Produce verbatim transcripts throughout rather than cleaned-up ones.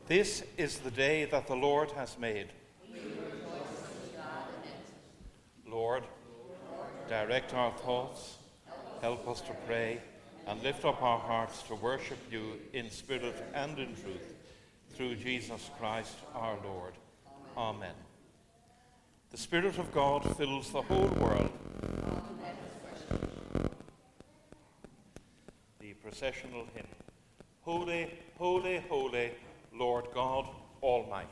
This is the day that the Lord has made. We rejoice in God in it. Lord, direct our thoughts, help us to pray, and lift up our hearts to worship you in spirit and in truth, through Jesus Christ our Lord. Amen. The Spirit of God fills the whole world. The processional hymn. Holy, holy, holy, Lord God Almighty.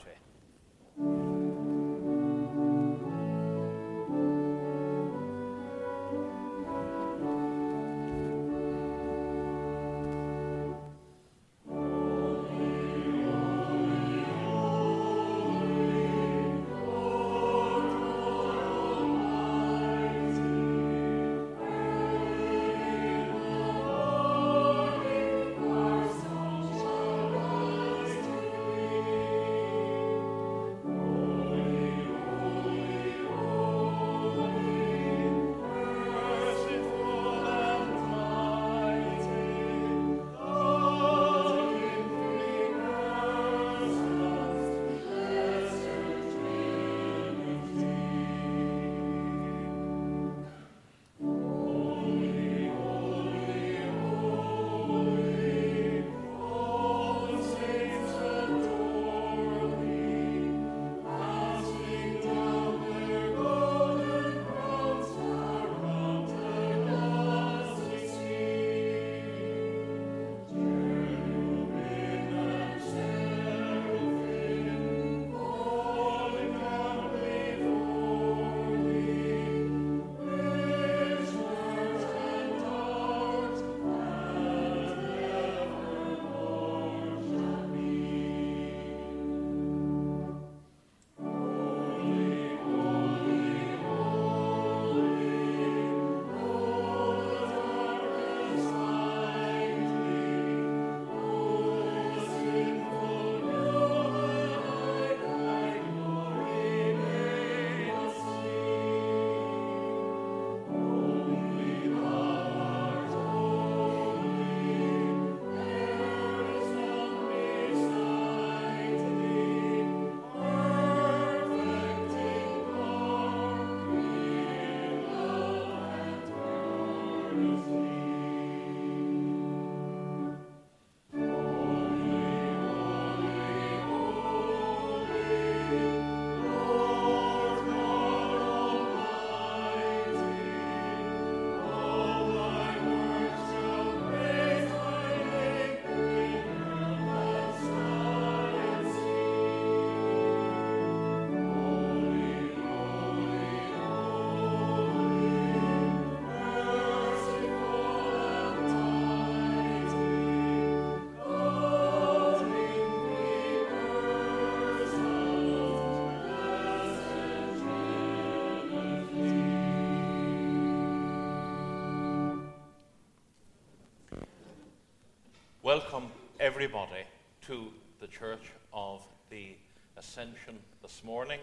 Welcome everybody to the Church of the Ascension this morning.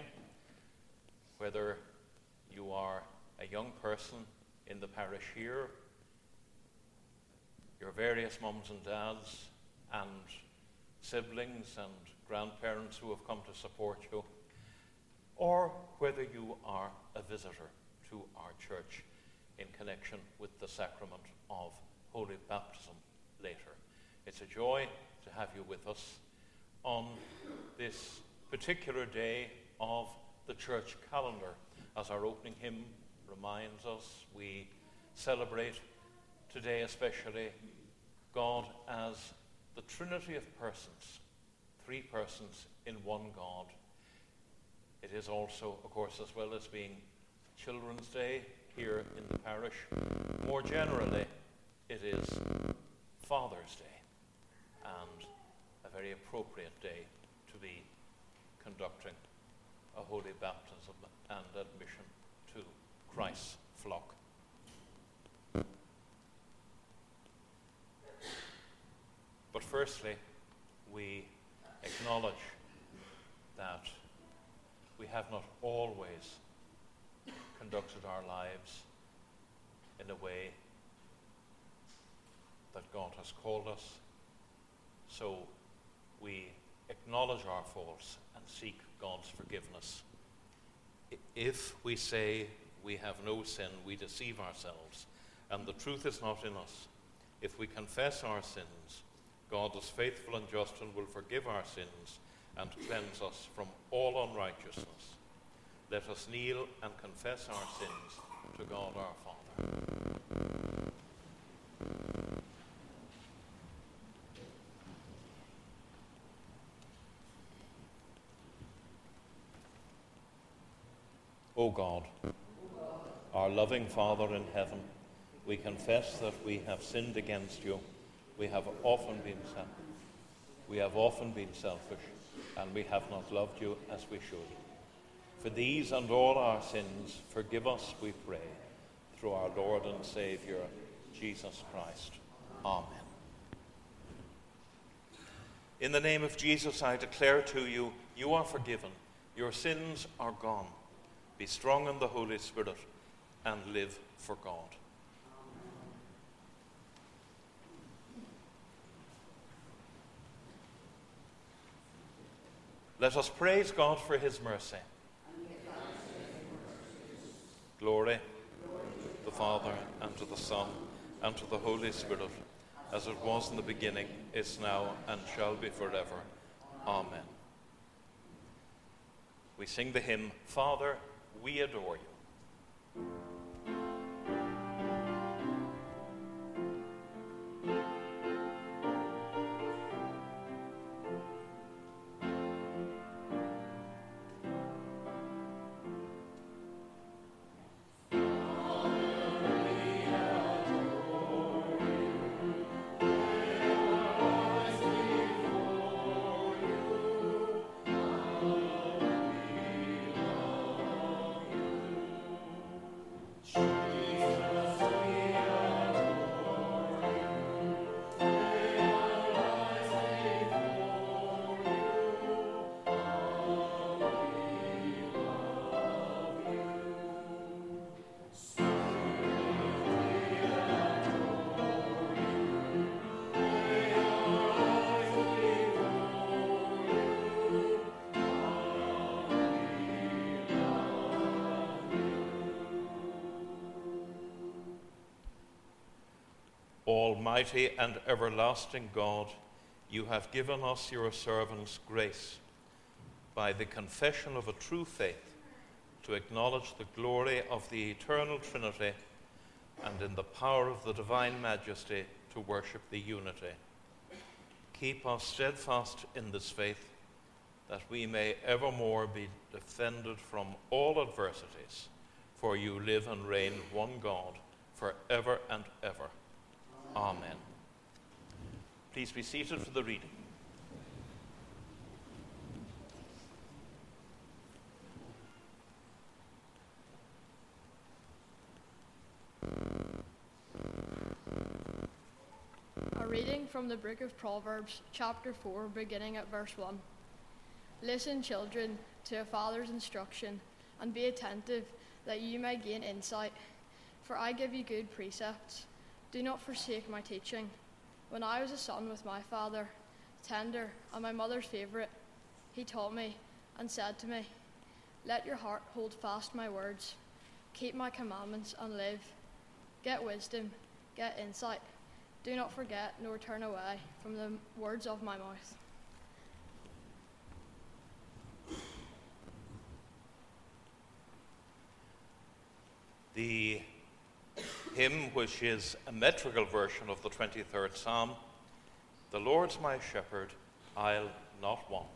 Whether you are a young person in the parish here, your various mums and dads and siblings and grandparents who have come to support you, or whether you are a visitor to our church in connection with the sacrament of Holy Baptism later. It's a joy to have you with us on this particular day of the church calendar. As our opening hymn reminds us, we celebrate today especially God as the Trinity of persons, three persons in one God. It is also, of course, as well as being Children's Day here in the parish, more generally, it is Father's Day, and a very appropriate day to be conducting a holy baptism and admission to Christ's flock. But firstly, we acknowledge that we have not always conducted our lives in a way that God has called us. So we acknowledge acknowledge our faults and seek God's forgiveness. If we say we have no sin, we deceive ourselves, and the truth is not in us. If we confess our sins, God is faithful and just and will forgive our sins and cleanse us from all unrighteousness. Let us kneel and confess our sins to God our Father. O God, our loving Father in heaven, we confess that we have sinned against you. We have often been selfish. We have often been selfish, and we have not loved you as we should. For these and all our sins, forgive us, we pray, through our Lord and Saviour, Jesus Christ. Amen. In the name of Jesus, I declare to you, you are forgiven. Your sins are gone. Be strong in the Holy Spirit and live for God. Let us praise God for his mercy. Glory to the Father, and to the Son, and to the Holy Spirit, as it was in the beginning, is now, and shall be forever. Amen. We sing the hymn, Father, we adore you. Almighty and everlasting God, you have given us, your servants, grace by the confession of a true faith to acknowledge the glory of the eternal Trinity, and in the power of the divine majesty to worship the unity. Keep us steadfast in this faith, that we may evermore be defended from all adversities, for you live and reign one God, for ever and ever. Amen. Please be seated for the reading. A reading from the book of Proverbs, chapter four, beginning at verse one. Listen, children, to a father's instruction, and be attentive, that you may gain insight. For I give you good precepts. Do not forsake my teaching. When I was a son with my father, tender and my mother's favourite, he taught me and said to me, let your heart hold fast my words. Keep my commandments and live. Get wisdom, get insight. Do not forget nor turn away from the words of my mouth. The hymn, which is a metrical version of the twenty-third Psalm, the Lord's my shepherd, I'll not want.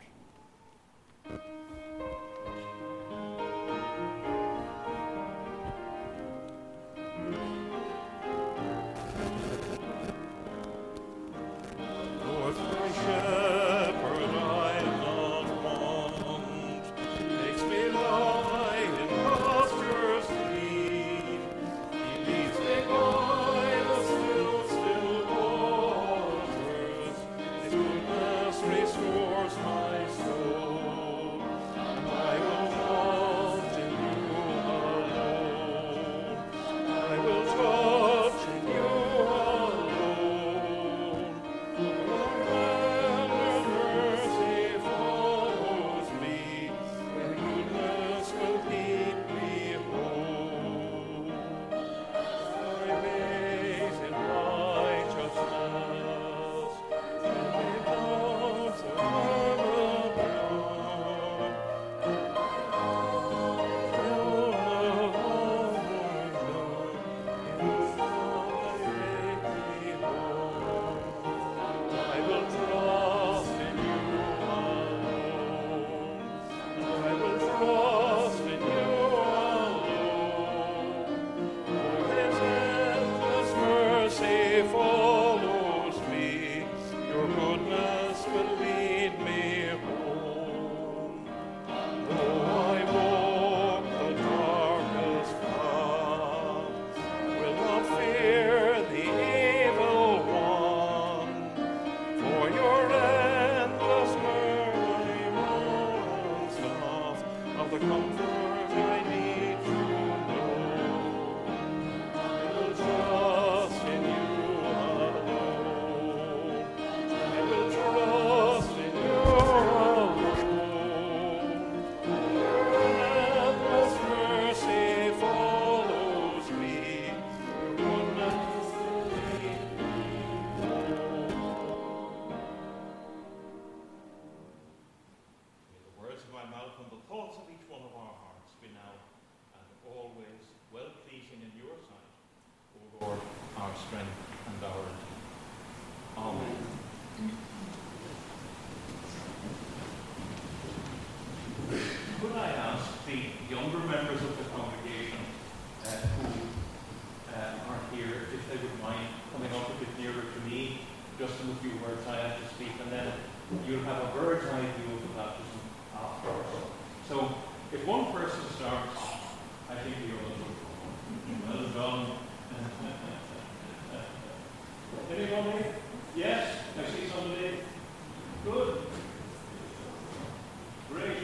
Lord my shepherd, I'll not want. Makes me lie in pastures green. He leads me by the still, still waters. His goodness restores my soul. strength, and our redeemer. Amen. Could I ask the younger members of the congregation uh, who uh, are here if they would mind coming up a bit nearer to me, just in a few words I have to speak, and then you'll have a bird's eye view of the baptism afterwards. So if one person starts, I think the other will. Well done. Anybody? Yes? I see somebody. Good. Great.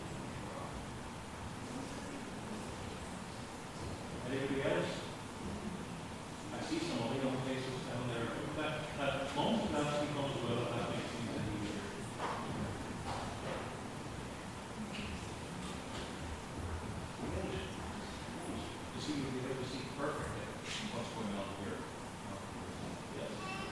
Anybody else? I see some other young faces down there. That, that moment that actually comes well, that makes things easier. You see, you'll be able to see perfectly what's going on here. Yes.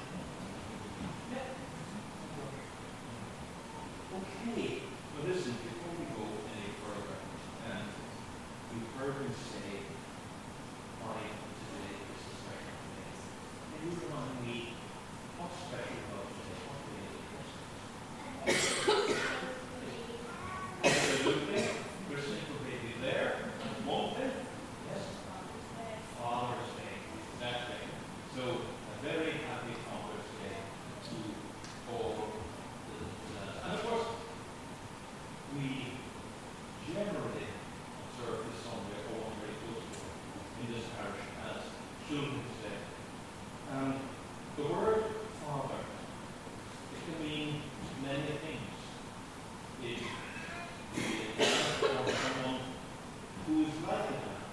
Okay. Well, listen, before we go any further, and we've heard him say, why today is a special day. Can you remind me what's special about today? What day is it? Absolutely. Christmas will be there. Won't it? Yes. Father's Day. Exactly. So, a very happy Father's Day to all the listeners. And of course, we generally observe this Sunday, or very close to it, in this parish as Children's Day. And the word Father, it can mean many things. It is someone who is like a dad.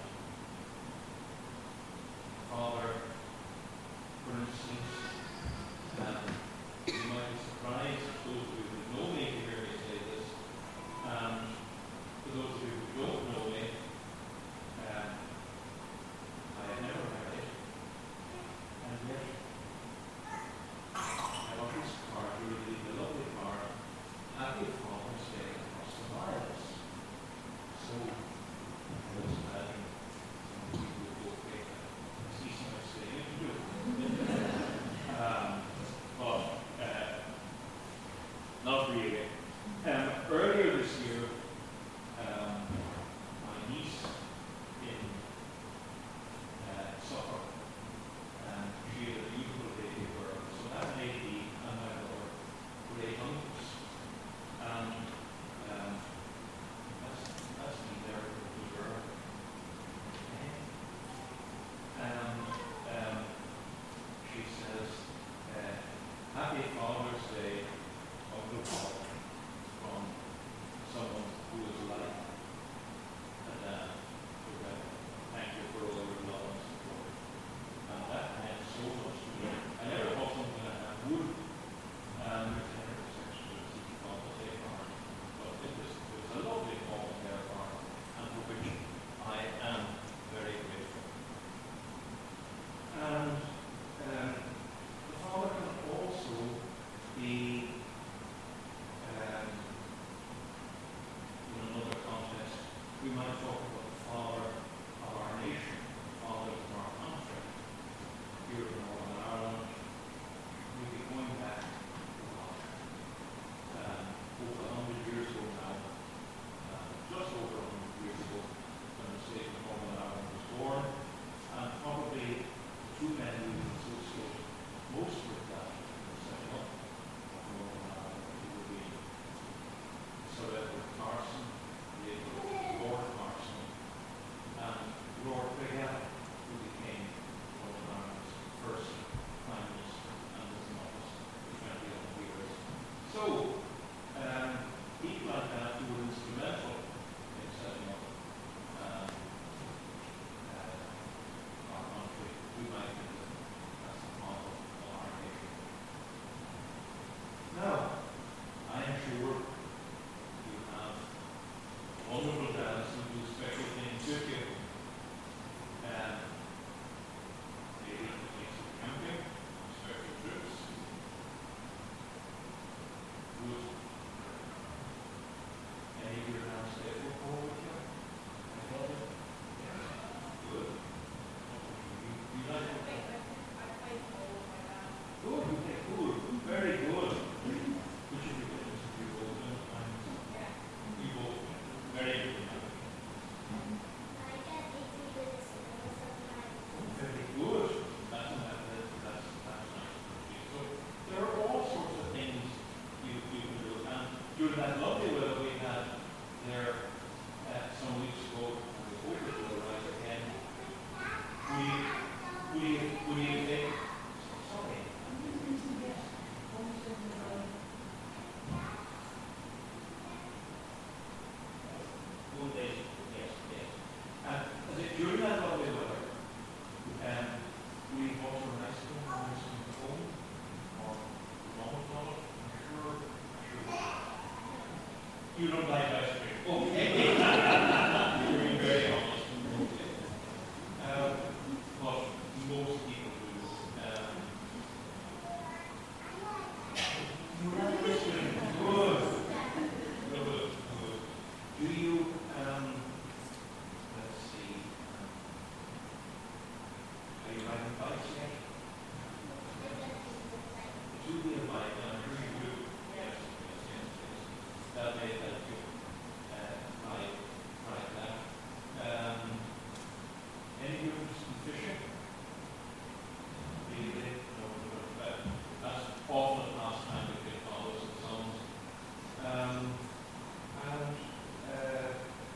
Father, for instance, um, you might be surprised, those of you who know me, to hear me say this. And for those of you who don't know me, um, I have never married, and yet I got this card, really a lovely card, Happy Father's Day across the miles. So, I was imagining some people would go take that. I see someone saying it, do. um, but, uh, not really. Um, earlier this year, um, my niece in uh, Suffolk, and she had a beautiful baby girl, so that made me and my mother great uncles. And um, that's, that's me there with the girl. And um, she says, uh, Happy Father's Day, Uncle Paul, from someone during that lovely weather we had there uh, some weeks ago, and we hope it will rise again, we, we, we think, sorry, one day, yes, yes. And as it, during that lovely weather, um, we bought a nice one, nice one home, or mom bought it, I'm sure, I'm sure. You don't like ice cream. Okay. You're being very honest. Um, but most people do. Um, you like ice cream? Good. Good. Good. Do you, um, let's see, um, are you riding bikes yet? Do you be a bike? I'm sure you do. Yes, yes, yes, yes. That may help you. Uh, right, right that. Um, any interest in fishing? Really? No, no, no. That's often a pastime with big fathers and sons. Um, and, uh,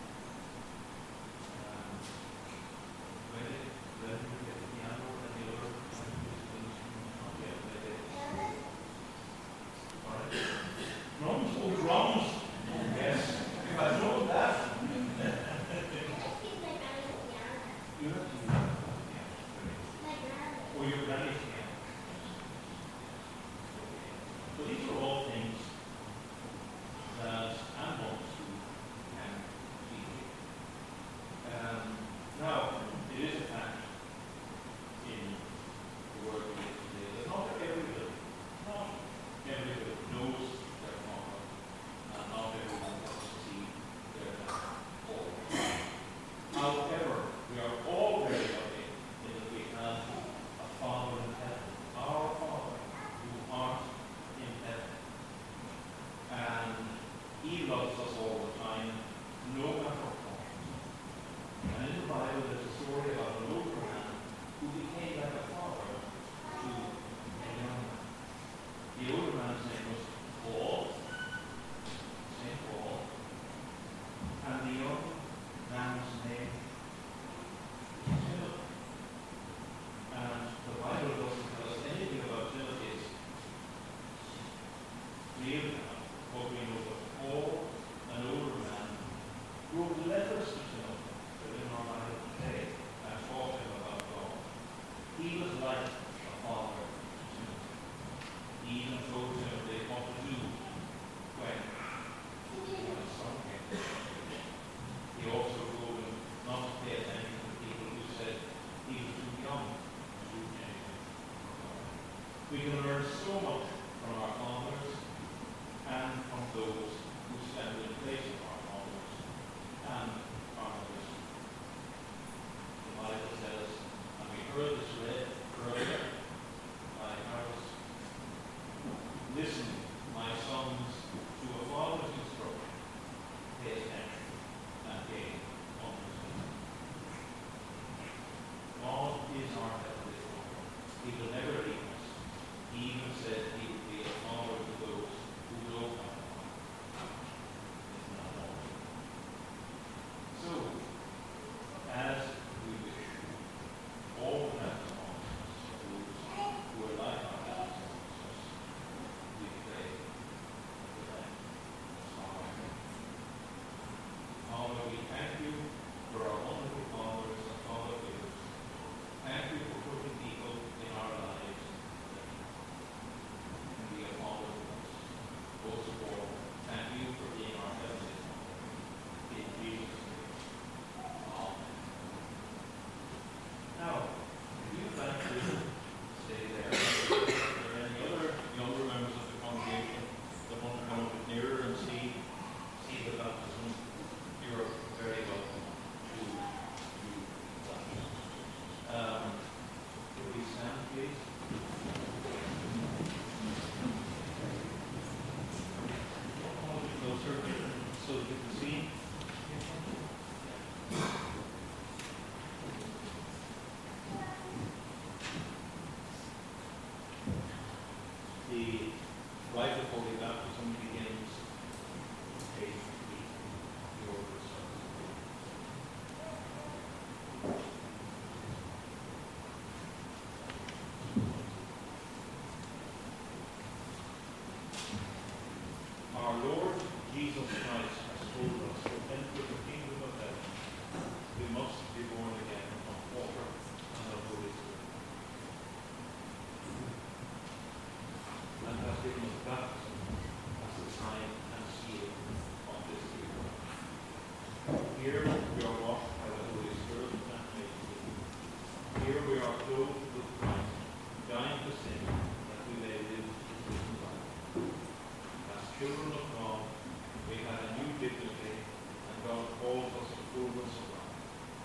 um, when did, when did you get the piano and the other instruments? Not yet, did they? All right. Drums? Oh, drums! Yes. If I know that. You have to do that. Or your granny's piano. So these are all things that I'm going to can teach you. Um, now, it is a fact in the world we live today that not everybody, not everybody knows their father, and not everyone wants to see their father all the time. However, we are all very lucky in that we have a Father in heaven, our Father who art in heaven. And He loves us all the time, no matter what. And in the Bible there's a story about an older man who became like a father to a young man. The older man's name was Paul, Saint Paul, and the young man's name was Timothy. And the Bible doesn't tell us anything about Timothy's real name, but we know that Paul, an older man, wrote letters to Timothy that in our Bible today and taught him about God. He was like a father to Timothy. He even told Timothy what to do when his son came. He also told him not to pay attention to people who said he was too young to do anything. We can learn so much from our fathers and from those who stand in place of our fathers and our mothers. The Bible says, and we heard this read earlier by Harris, listen, my sons, to a father's instruction, pay attention and gain understanding. God is our heavenly Father. He will never leave us. He even said he would be a father to those who know our Father. Isn't that all? dignity, and God calls us to fullness of life.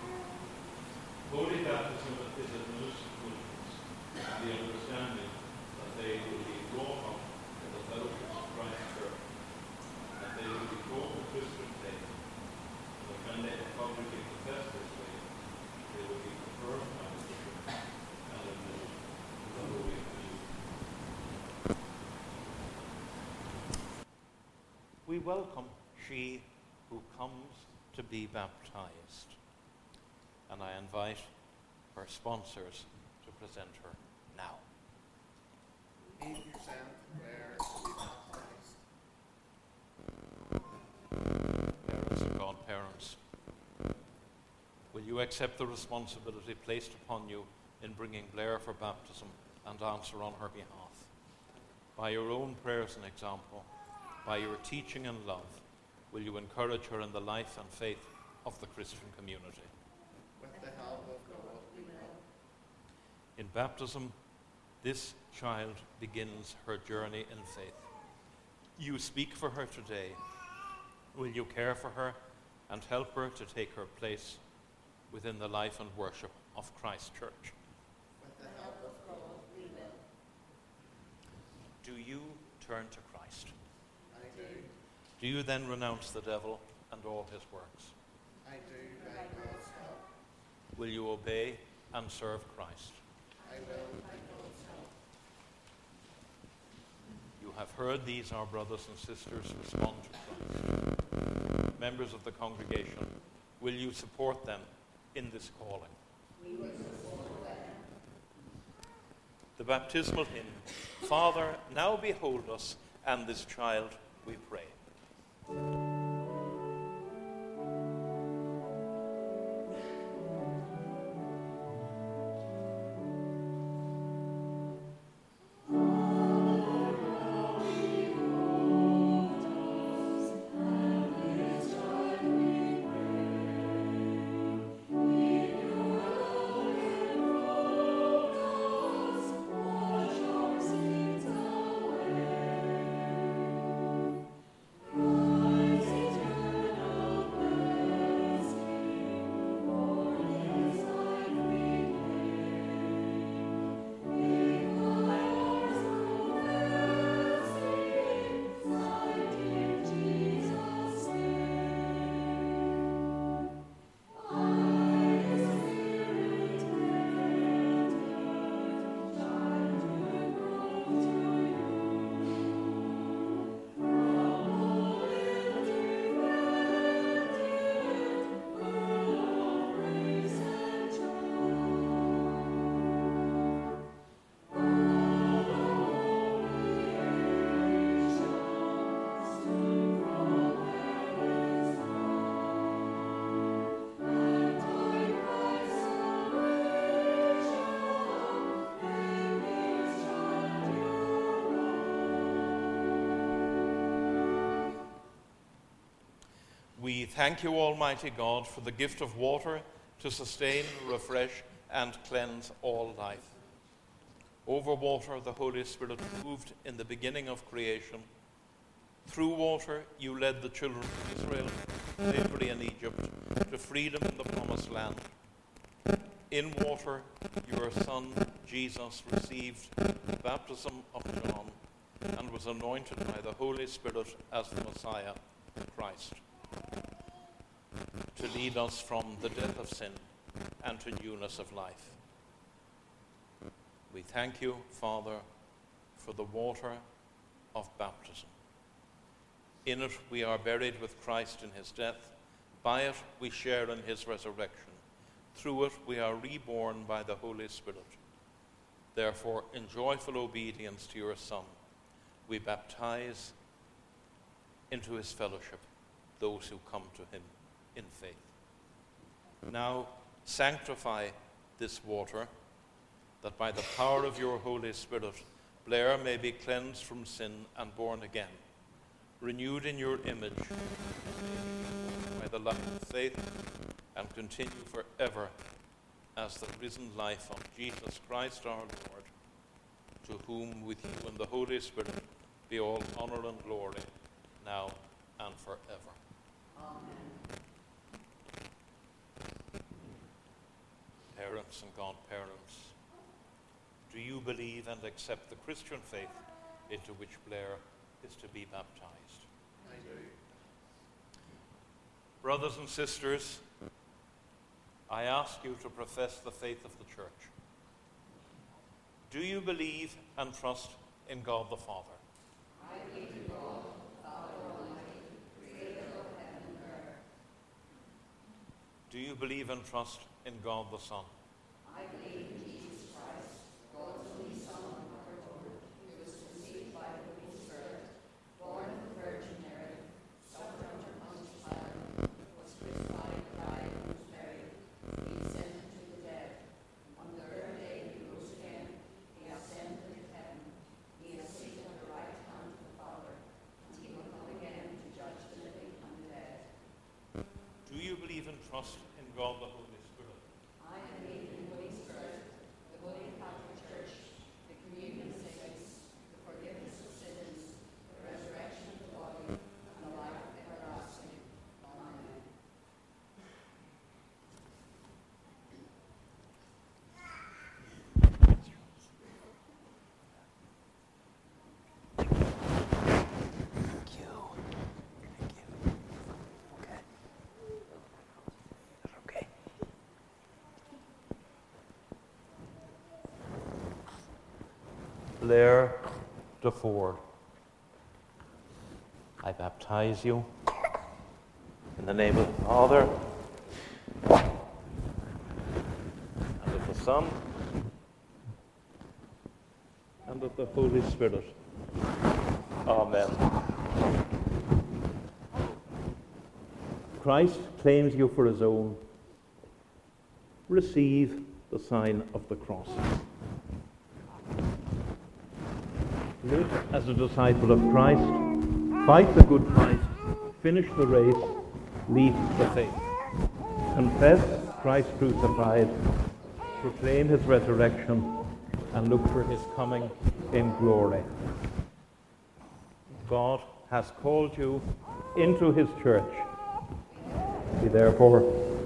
Holy baptism is a municipalness, and the understanding that they will be brought up in the fellowship of Christ's Church, that they will be taught the Christian faith, and that when they publicly confess this faith, they will be confirmed by the bishop and admitted to the Holy Communion. We welcome she who comes to be baptized, and I invite her sponsors to present her now. We present Claire to be baptized. Parents and godparents, will you accept the responsibility placed upon you in bringing Blair for baptism and answer on her behalf? By your own prayers and example, by your teaching and love, will you encourage her in the life and faith of the Christian community? With the help of God, we will. In baptism, this child begins her journey in faith. You speak for her today. Will you care for her and help her to take her place within the life and worship of Christ's Church? With the help of God, we will. Do you turn to Christ? I do. Do you then renounce the devil and all his works? I do by God's help. Will you obey and serve Christ? I will by God's help. You have heard these, our brothers and sisters, respond to Christ. Members of the congregation, will you support them in this calling? We will support them. The baptismal hymn, Father, now behold us and this child, we pray. We thank you, Almighty God, for the gift of water to sustain, refresh, and cleanse all life. Over water, the Holy Spirit moved in the beginning of creation. Through water, you led the children of Israel from slavery in Egypt to freedom in the Promised Land. In water, your Son, Jesus, received the baptism of John and was anointed by the Holy Spirit as the Messiah, Christ, to lead us from the death of sin and to newness of life. We thank you, Father, for the water of baptism. In it we are buried with Christ in his death. By it we share in his resurrection. Through it we are reborn by the Holy Spirit. Therefore, in joyful obedience to your Son, we baptize into his fellowship those who come to him in faith. Now, sanctify this water, that by the power of your Holy Spirit, Blair may be cleansed from sin and born again, renewed in your image by the life of faith, and continue forever as the risen life of Jesus Christ our Lord, to whom with you and the Holy Spirit be all honor and glory, now and forever. Parents and godparents, do you believe and accept the Christian faith into which Blair is to be baptized? I do. Brothers and sisters, I ask you to profess the faith of the Church. Do you believe and trust in God the Father? I believe in God, Father Almighty, creator of heaven and earth. Do you believe and trust in God the Son? I believe in Jesus Christ, God's only Son, our Lord, who was conceived by the Holy Spirit, born of the Virgin Mary, suffered under Pontius Pilate, was crucified, died, and was buried. He descended to the dead. On the third day he rose again. He ascended into heaven. He is seated at the right hand of the Father, and he will come again to judge the living and the dead. Do you believe and trust in God the Holy Spirit? I believe in the Holy Spirit, the Holy Catholic Church, the communion of saints, the forgiveness of sins, the resurrection of the body, and the life everlasting. Amen. Blair DeFord, I baptize you in the name of the Father, and of the Son, and of the Holy Spirit. Amen. Christ claims you for his own. Receive the sign of the cross. Live as a disciple of Christ, fight the good fight, finish the race, lead the faith. Confess Christ crucified, proclaim his resurrection, and look for his coming in glory. God has called you into his church. Be therefore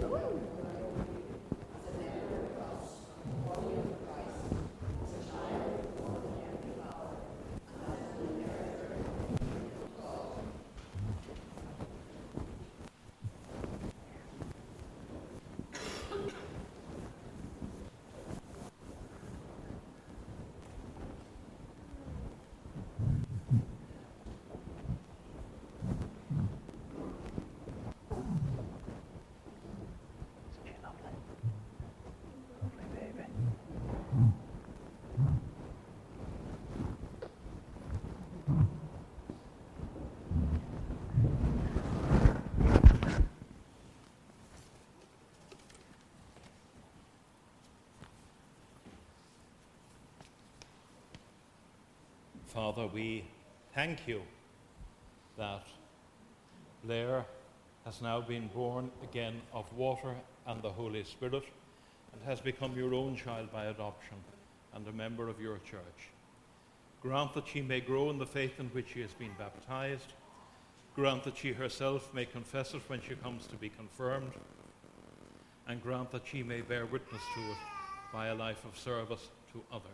Father, we thank you that Blair has now been born again of water and the Holy Spirit and has become your own child by adoption and a member of your church. Grant that she may grow in the faith in which she has been baptized. Grant that she herself may confess it when she comes to be confirmed. And grant that she may bear witness to it by a life of service to others.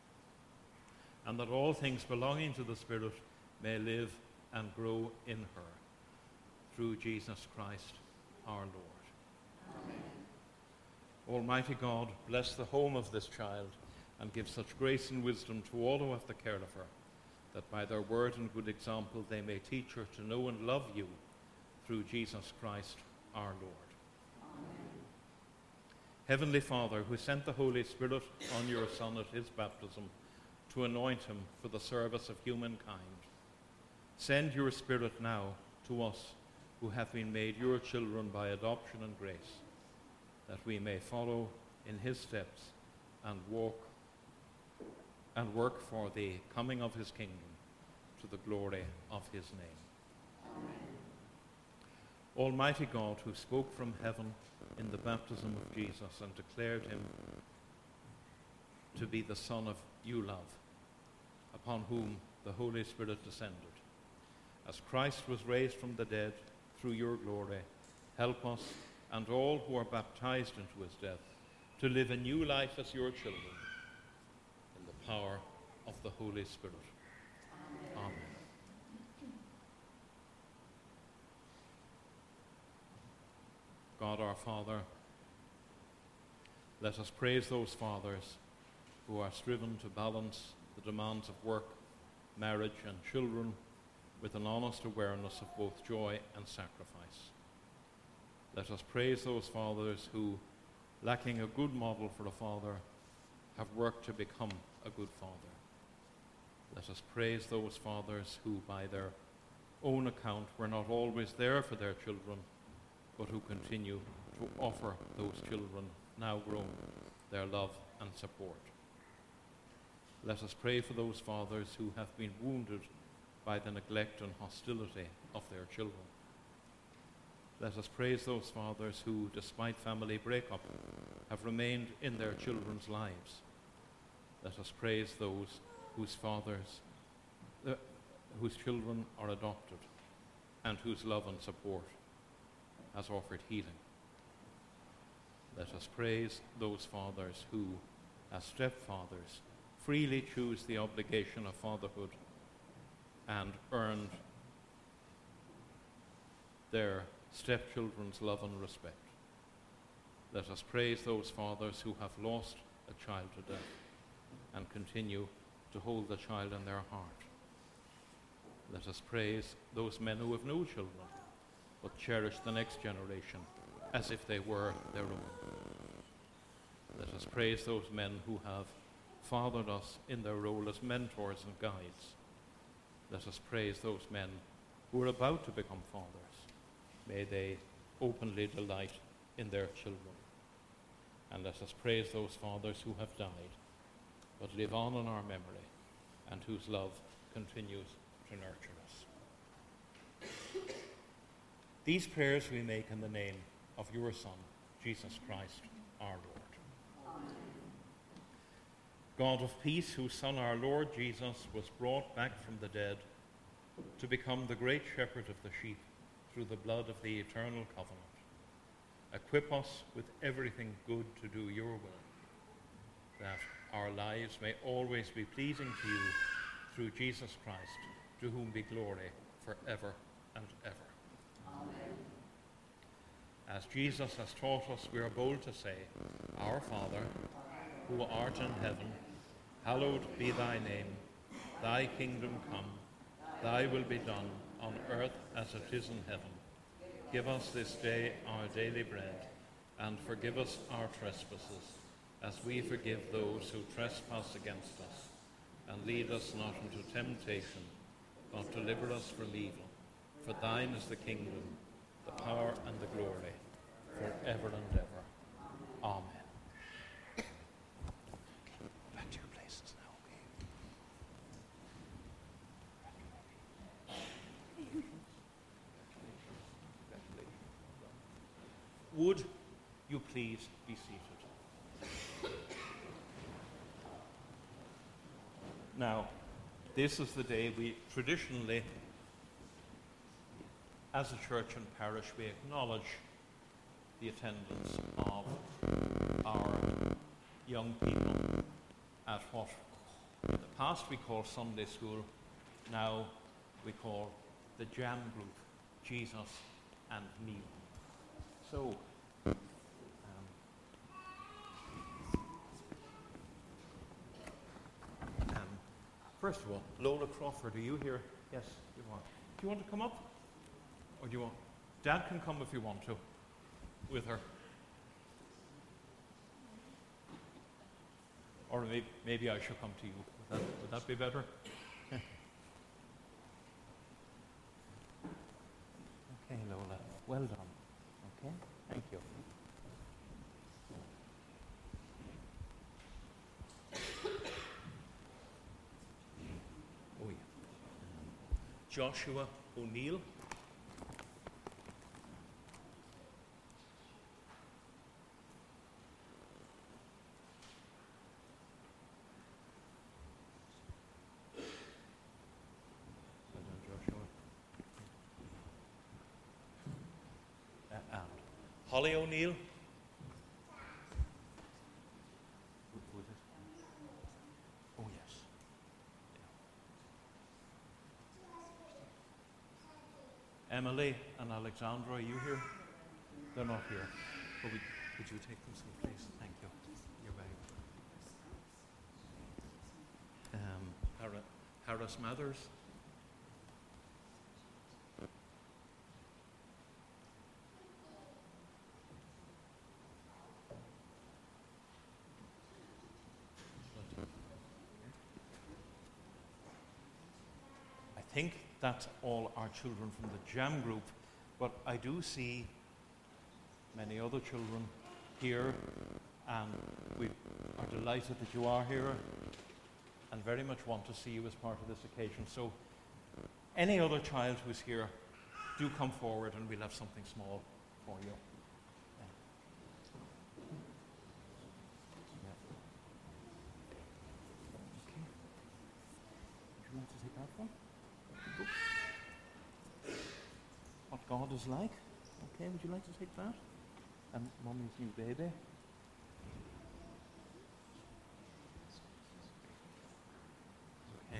And that all things belonging to the Spirit may live and grow in her, through Jesus Christ our Lord. Amen. Almighty God, bless the home of this child and give such grace and wisdom to all who have the care of her, that by their word and good example they may teach her to know and love you, through Jesus Christ our Lord. Amen. Heavenly Father, who sent the Holy Spirit on your Son at his baptism, to anoint him for the service of humankind, send your Spirit now to us who have been made your children by adoption and grace, that we may follow in his steps and walk and work for the coming of his kingdom to the glory of his name. Amen. Almighty God, who spoke from heaven in the baptism of Jesus and declared him to be the Son of you love, upon whom the Holy Spirit descended. As Christ was raised from the dead through your glory. Help us and all who are baptized into his death to live a new life as your children in the power of the Holy Spirit. Amen. Amen. God our Father, let us praise those fathers who are striven to balance the demands of work, marriage, and children with an honest awareness of both joy and sacrifice. Let us praise those fathers who, lacking a good model for a father, have worked to become a good father. Let us praise those fathers who, by their own account, were not always there for their children, but who continue to offer those children, now grown, their love and support. Let us pray for those fathers who have been wounded by the neglect and hostility of their children. Let us praise those fathers who, despite family breakup, have remained in their children's lives. Let us praise those whose fathers, uh, whose children are adopted, and whose love and support has offered healing. Let us praise those fathers who, as stepfathers, freely choose the obligation of fatherhood and earned their stepchildren's love and respect. Let us praise those fathers who have lost a child to death and continue to hold the child in their heart. Let us praise those men who have no children, but cherish the next generation as if they were their own. Let us praise those men who have fathered us in their role as mentors and guides. Let us praise those men who are about to become fathers. May they openly delight in their children. And let us praise those fathers who have died, but live on in our memory, and whose love continues to nurture us. These prayers we make in the name of your Son, Jesus Christ, our Lord. Amen. God of peace, whose Son, our Lord Jesus, was brought back from the dead to become the great shepherd of the sheep through the blood of the eternal covenant, equip us with everything good to do your will, that our lives may always be pleasing to you through Jesus Christ, to whom be glory forever and ever. Amen. As Jesus has taught us, we are bold to say, Our Father, who art in heaven, hallowed be thy name. Thy kingdom come, thy will be done on earth as it is in heaven. Give us this day our daily bread, and forgive us our trespasses, as we forgive those who trespass against us. And lead us not into temptation, but deliver us from evil. For thine is the kingdom, the power, and the glory, forever and ever. Amen. Back to your places now, okay? Would you please be seated? Now, this is the day we traditionally, as a church and parish, we acknowledge the attendance of our young people at what in the past we called Sunday school, now we call the Jam Group, Jesus and Me. So, um, um, first of all, Lola Crawford, are you here? Yes, you are. Do you want to come up? Or do you want? Dad can come if you want to, with her. Or maybe, maybe I should come to you. Would that, would that be better? Okay, Lola. Well done. Okay, thank you. Oh, yeah. Joshua O'Neill. Holly O'Neill. Oh, yes. Yeah. Emily and Alexandra, are you here? They're not here. But would, would you take them some, please? Thank you. You're very welcome. Um, Har- Harris Mathers. I think that's all our children from the Jam group, but I do see many other children here, and we are delighted that you are here and very much want to see you as part of this occasion. So any other child who's here, do come forward and we'll have something small for you. Yeah. Yeah. Okay. Would you like to take that one? What God is like. Okay, would you like to take that? And Mummy's new baby. Okay.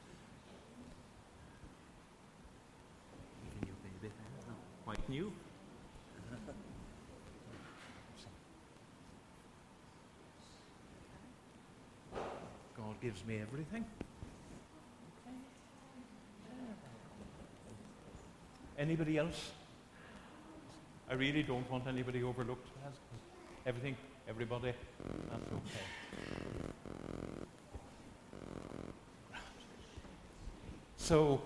Even new baby there. No, quite new. God gives me everything. Anybody else? I really don't want anybody overlooked. Everything, everybody, that's okay. So,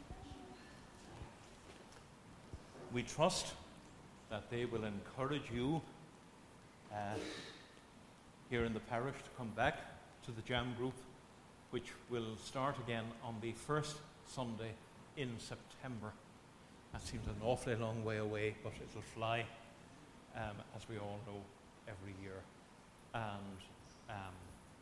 we trust that they will encourage you uh, here in the parish to come back to the Jam group, which will start again on the first Sunday in September. That seems an awfully long way away, but it'll fly, um, as we all know, every year. And um,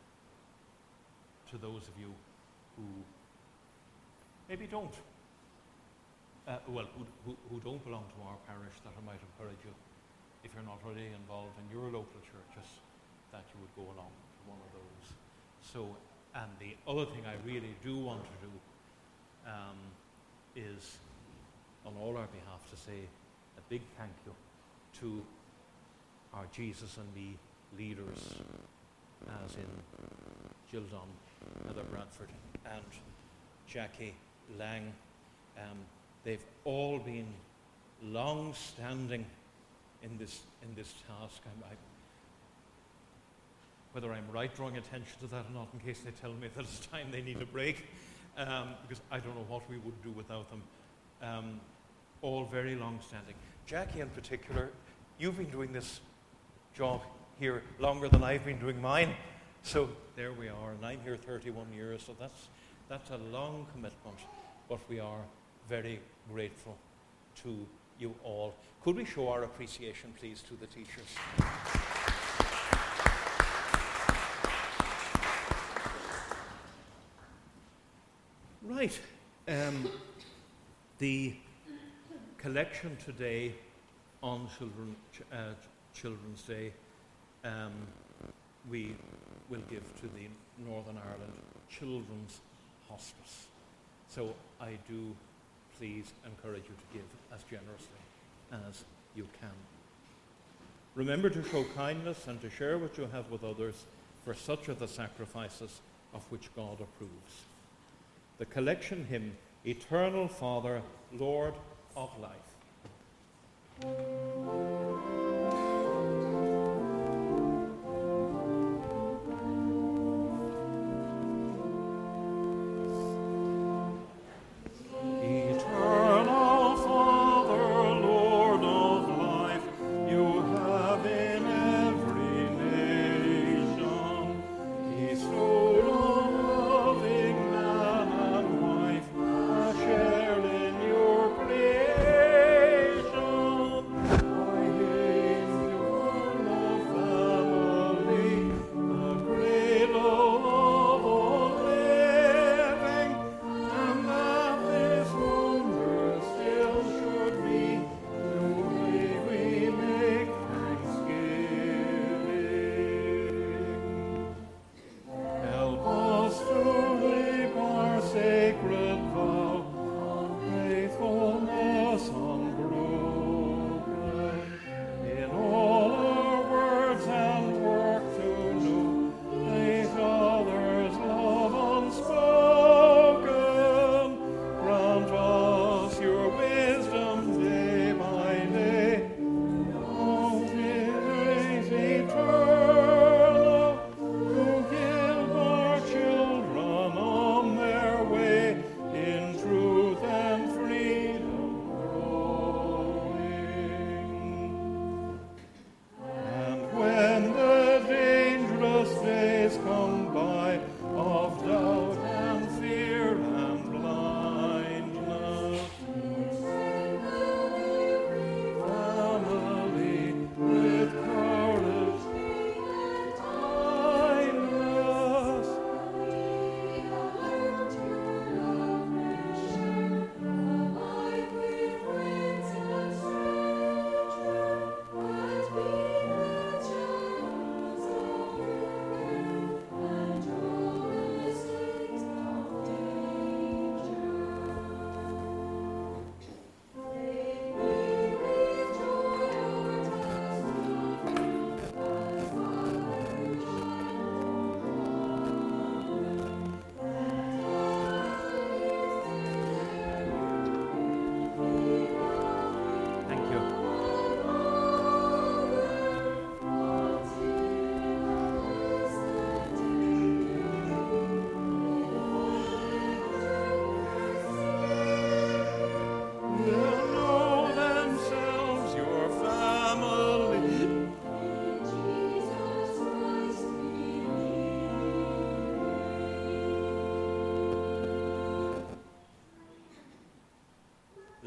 to those of you who maybe don't, uh, well, who, who, who don't belong to our parish, that I might encourage you, if you're not already involved in your local churches, that you would go along to one of those. So, and the other thing I really do want to do um, is, on all our behalf, to say a big thank you to our Jesus and Me leaders, as in Jill Dunn, Heather Bradford, and Jackie Lang. Um, they've all been long-standing in this in this task. I'm, I, whether I'm right drawing attention to that or not, in case they tell me that it's time they need a break, um, because I don't know what we would do without them. Um, all very long-standing. Jackie in particular, you've been doing this job here longer than I've been doing mine. So there we are, and I'm here thirty-one years, so that's, that's a long commitment, but we are very grateful to you all. Could we show our appreciation, please, to the teachers? Right. Um, the collection today on Children, uh, Children's Day, um, we will give to the Northern Ireland Children's Hospice. So I do please encourage you to give as generously as you can. Remember to show kindness and to share what you have with others, for such are the sacrifices of which God approves. The collection hymn, Eternal Father, Lord of Life.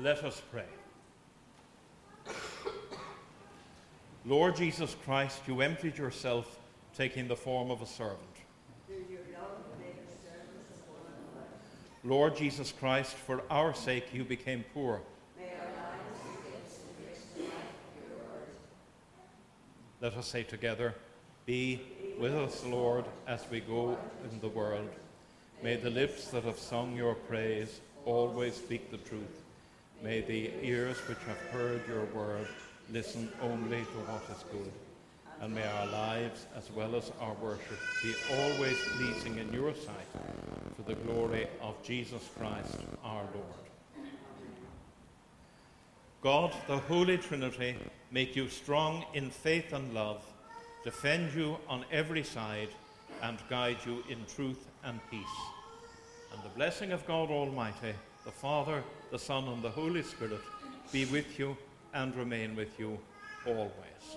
Let us pray. Lord Jesus Christ, you emptied yourself, taking the form of a servant. Lord Jesus Christ, for our sake you became poor. Let us say together, be with us, Lord, as we go in the world. May the lips that have sung your praise always speak the truth. May the ears which have heard your word listen only to what is good. And may our lives, as well as our worship, be always pleasing in your sight, for the glory of Jesus Christ our Lord. God, the Holy Trinity, make you strong in faith and love, defend you on every side, and guide you in truth and peace. And the blessing of God Almighty, the Father, the Son, and the Holy Spirit be with you and remain with you always.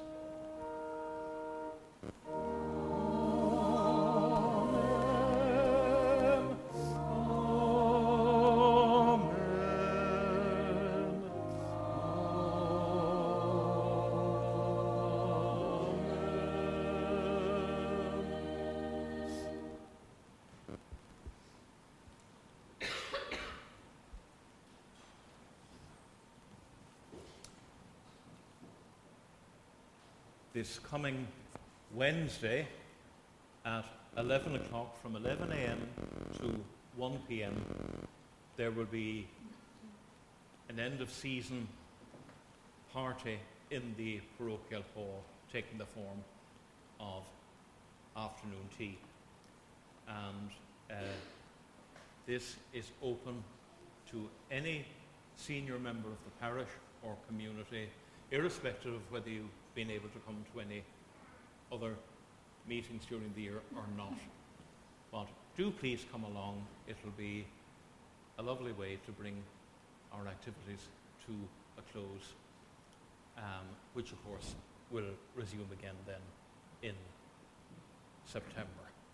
This coming Wednesday at eleven o'clock, from eleven a m to one p m, there will be an end of season party in the parochial hall, taking the form of afternoon tea. And uh, this is open to any senior member of the parish or community, irrespective of whether you've been able to come to any other meetings during the year or not. But do please come along. It'll be a lovely way to bring our activities to a close, um, which of course will resume again then in September.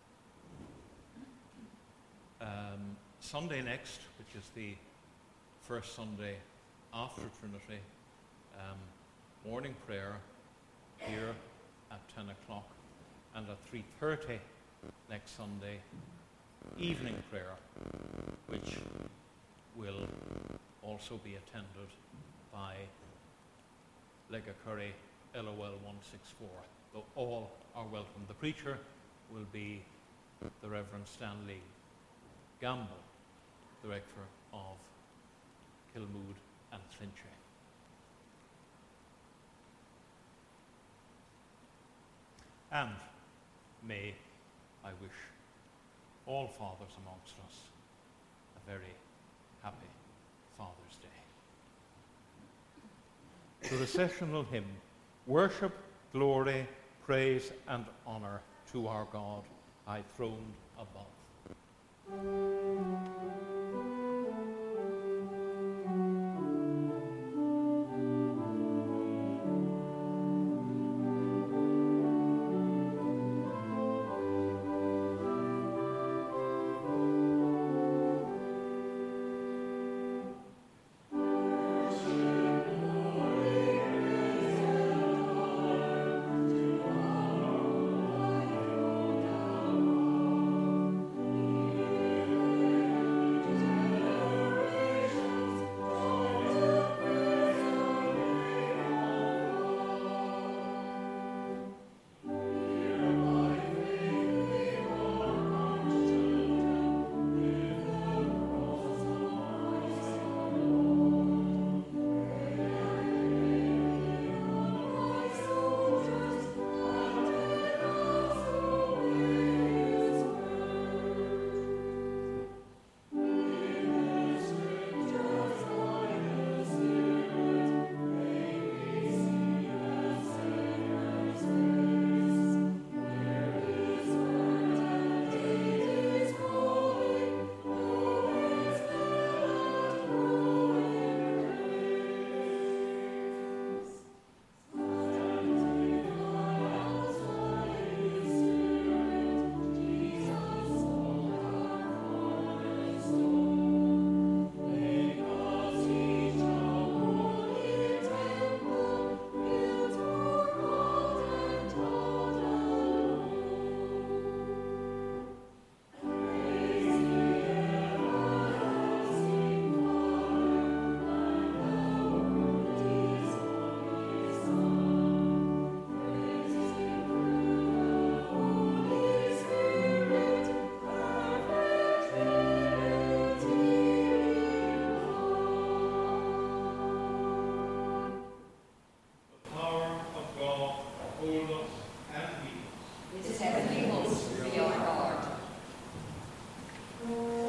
Um, Sunday next, which is the first Sunday after Trinity, um, morning prayer here at ten o'clock, and at three thirty next Sunday, evening prayer, which will also be attended by Lega Curry L O L one sixty-four. Though all are welcome. The preacher will be the Reverend Stanley Gamble, the rector of Kilmood and Clinchay. And may I wish all fathers amongst us a very happy Father's Day. The recessional hymn, Worship, Glory, Praise and Honour to our God, high throned above.